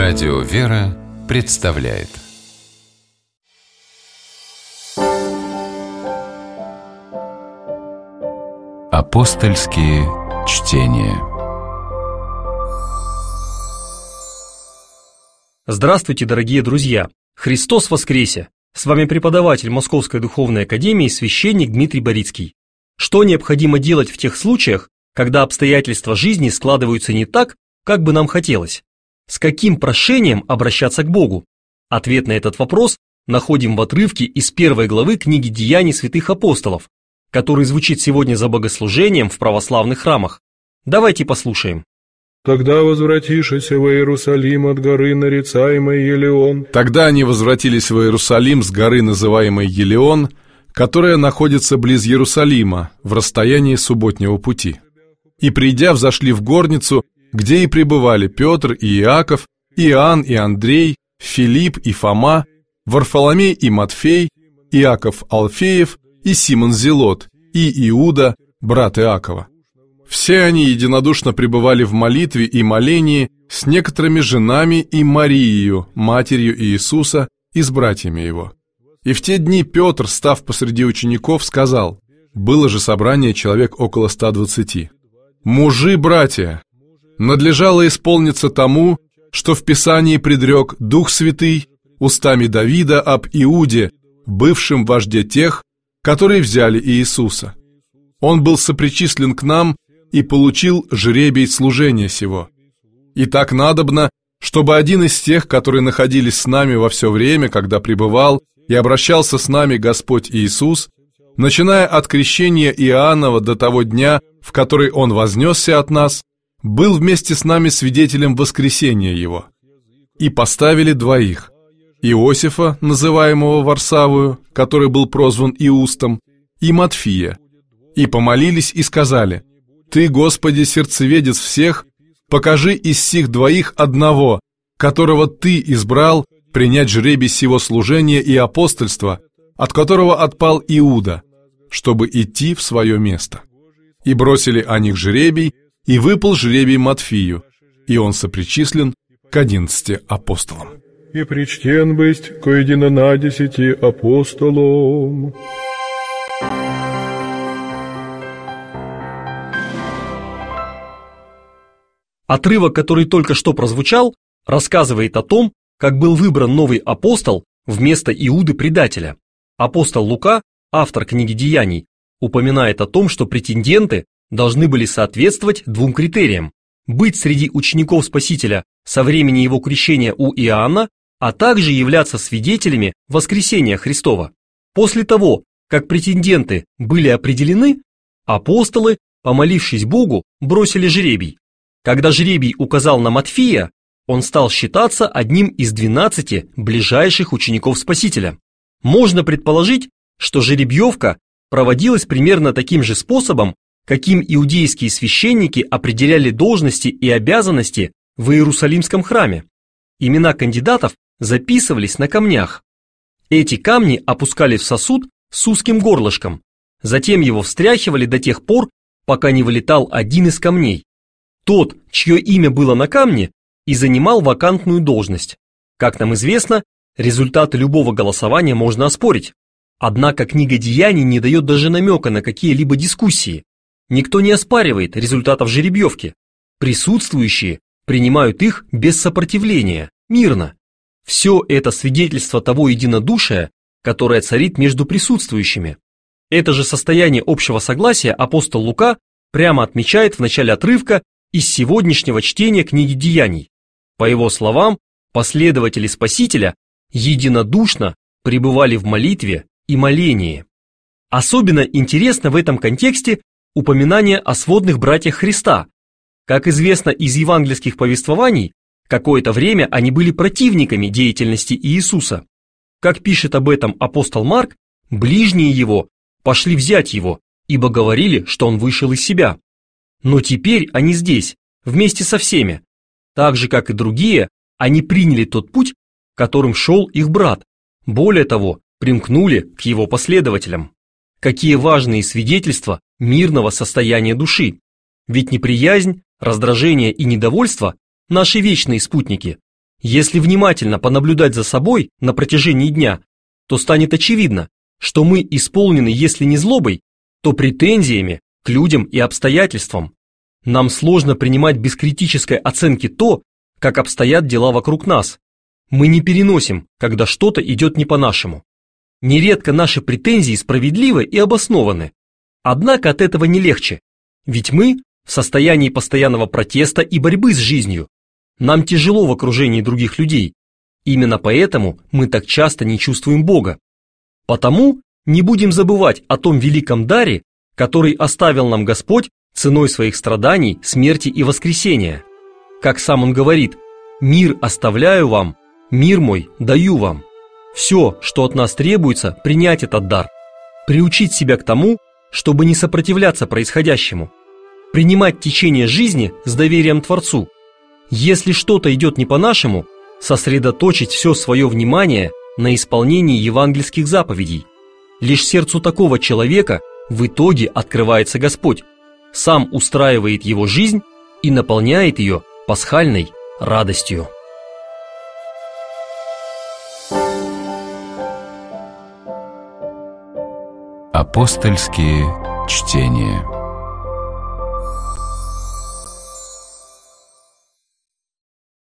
Радио «Вера» представляет Апостольские чтения. Здравствуйте, дорогие друзья! Христос воскресе! С вами преподаватель Московской Духовной Академии, священник Дмитрий Борицкий. Что необходимо делать в тех случаях, когда обстоятельства жизни складываются не так, как бы нам хотелось? С каким прошением обращаться к Богу? Ответ на этот вопрос находим в отрывке из 1 главы книги «Деяний святых апостолов», который звучит сегодня за богослужением в православных храмах. Давайте послушаем. «Тогда возвратишися в Иерусалим от горы, нарицаемой Елеон». Тогда они возвратились в Иерусалим с горы, называемой Елеон, которая находится близ Иерусалима, в расстоянии субботнего пути. И, придя, взошли в горницу, где и пребывали Петр и Иаков, Иоанн и Андрей, Филипп и Фома, Варфоломей и Матфей, Иаков Алфеев и Симон Зелот, и Иуда, брат Иакова. Все они единодушно пребывали в молитве и молении с некоторыми женами и Марией, матерью Иисуса, и с братьями его. И в те дни Петр, став посреди учеников, сказал: было же собрание человек около 120. «Мужи, братья, надлежало исполниться тому, что в Писании предрек Дух Святый устами Давида об Иуде, бывшем вожде тех, которые взяли Иисуса. Он был сопричислен к нам и получил жребий служения сего. И так надобно, чтобы один из тех, которые находились с нами во все время, когда пребывал и обращался с нами Господь Иисус, начиная от крещения Иоаннова до того дня, в который Он вознесся от нас, был вместе с нами свидетелем воскресения Его. И поставили двоих: Иосифа, называемого Варсавую, который был прозван Иустом, и Матфия, и помолились и сказали: Ты, Господи, сердцеведец всех, покажи из сих двоих одного, которого Ты избрал принять жребий сего служения и апостольства, от которого отпал Иуда, чтобы идти в свое место. И бросили о них жребий, и выпал жребий Матфию, и он сопричислен к 11 апостолам. И причтен бысть ко единонадесяти апостолам». Отрывок, который только что прозвучал, рассказывает о том, как был выбран новый апостол вместо Иуды-предателя. Апостол Лука, автор книги «Деяний», упоминает о том, что претенденты должны были соответствовать двум критериям: быть среди учеников Спасителя со времени его крещения у Иоанна, а также являться свидетелями воскресения Христова. После того, как претенденты были определены, апостолы, помолившись Богу, бросили жребий. Когда жребий указал на Матфия, он стал считаться одним из 12 ближайших учеников Спасителя. Можно предположить, что жеребьевка проводилась примерно таким же способом, каким иудейские священники определяли должности и обязанности в Иерусалимском храме. Имена кандидатов записывались на камнях. Эти камни опускали в сосуд с узким горлышком, затем его встряхивали до тех пор, пока не вылетал один из камней. Тот, чье имя было на камне, и занимал вакантную должность. Как нам известно, результаты любого голосования можно оспорить. Однако книга «Деяний» не дает даже намека на какие-либо дискуссии. Никто не оспаривает результатов жеребьевки. Присутствующие принимают их без сопротивления, мирно. Все это свидетельство того единодушия, которое царит между присутствующими. Это же состояние общего согласия апостол Лука прямо отмечает в начале отрывка из сегодняшнего чтения книги «Деяний». По его словам, последователи Спасителя единодушно пребывали в молитве и молении. Особенно интересно в этом контексте упоминание о сводных братьях Христа. Как известно из евангельских повествований, какое-то время они были противниками деятельности Иисуса. Как пишет об этом апостол Марк, ближние его пошли взять его, ибо говорили, что он вышел из себя. Но теперь они здесь, вместе со всеми. Так же, как и другие, они приняли тот путь, которым шел их брат. Более того, примкнули к его последователям. Какие важные свидетельства мирного состояния души. Ведь неприязнь, раздражение и недовольство – наши вечные спутники. Если внимательно понаблюдать за собой на протяжении дня, то станет очевидно, что мы исполнены, если не злобой, то претензиями к людям и обстоятельствам. Нам сложно принимать без критической оценки то, как обстоят дела вокруг нас. Мы не переносим, когда что-то идет не по-нашему. Нередко наши претензии справедливы и обоснованы. Однако от этого не легче, ведь мы в состоянии постоянного протеста и борьбы с жизнью. Нам тяжело в окружении других людей. Именно поэтому мы так часто не чувствуем Бога. Потому не будем забывать о том великом даре, который оставил нам Господь ценой своих страданий, смерти и воскресения. Как сам Он говорит: «Мир оставляю вам, мир мой даю вам». Все, что от нас требуется, принять этот дар, приучить себя к тому, чтобы не сопротивляться происходящему, принимать течение жизни с доверием Творцу. Если что-то идет не по-нашему, сосредоточить все свое внимание на исполнении евангельских заповедей. Лишь сердцу такого человека в итоге открывается Господь, сам устраивает его жизнь и наполняет ее пасхальной радостью. Апостольские чтения.